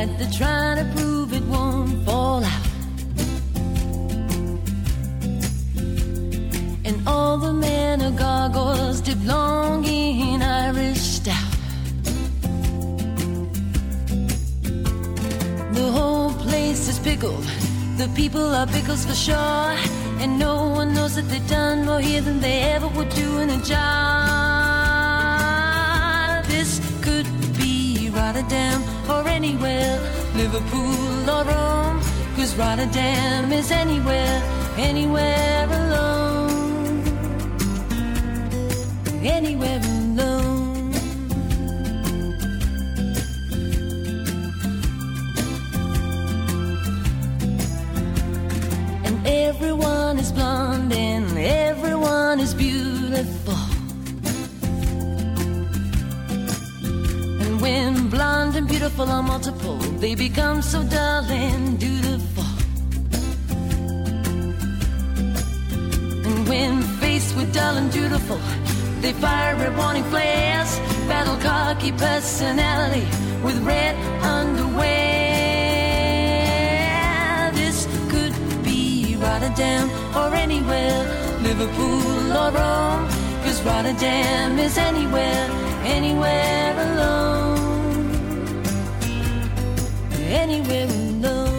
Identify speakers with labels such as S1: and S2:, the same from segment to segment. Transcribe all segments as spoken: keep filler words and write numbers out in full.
S1: that they're trying to prove it won't fall out. And all the men are gargoyles dip long in Irish stout. The whole place is pickled, the people are pickles for sure, and no one knows that they've done more here than they ever would do in a jar. This could be Rotterdam or anywhere, Liverpool or Rome, 'cause Rotterdam is anywhere, anywhere alone, anywhere alone. And everyone is blonde and everyone is beautiful. And when blonde and beautiful are multiple, they become so dull and dutiful. And when faced with dull and dutiful, they fire at warning flares, battle cocky personality with red underwear. This could be Rotterdam or anywhere, Liverpool or Rome, 'cause Rotterdam is anywhere, anywhere alone, anywhere alone.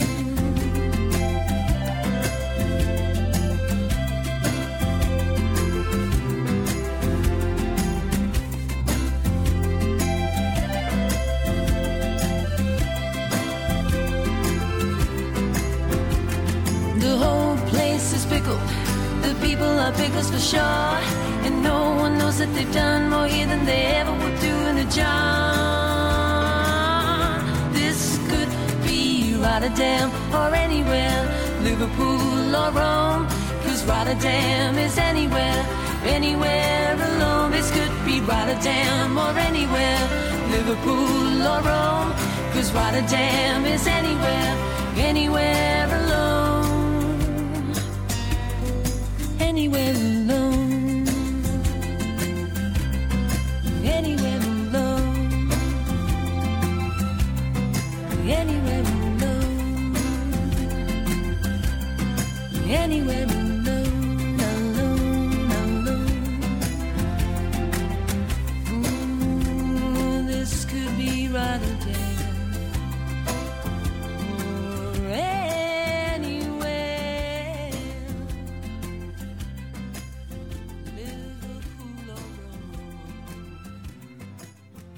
S1: The whole place is pickled, the people are pickles for sure, and no one knows that they've done more here than they ever would do in a jar. This could be Rotterdam or anywhere, Liverpool or Rome, 'cause Rotterdam is anywhere, anywhere alone. This could be Rotterdam or anywhere, Liverpool or Rome, 'cause Rotterdam is anywhere, anywhere alone, anywhere alone.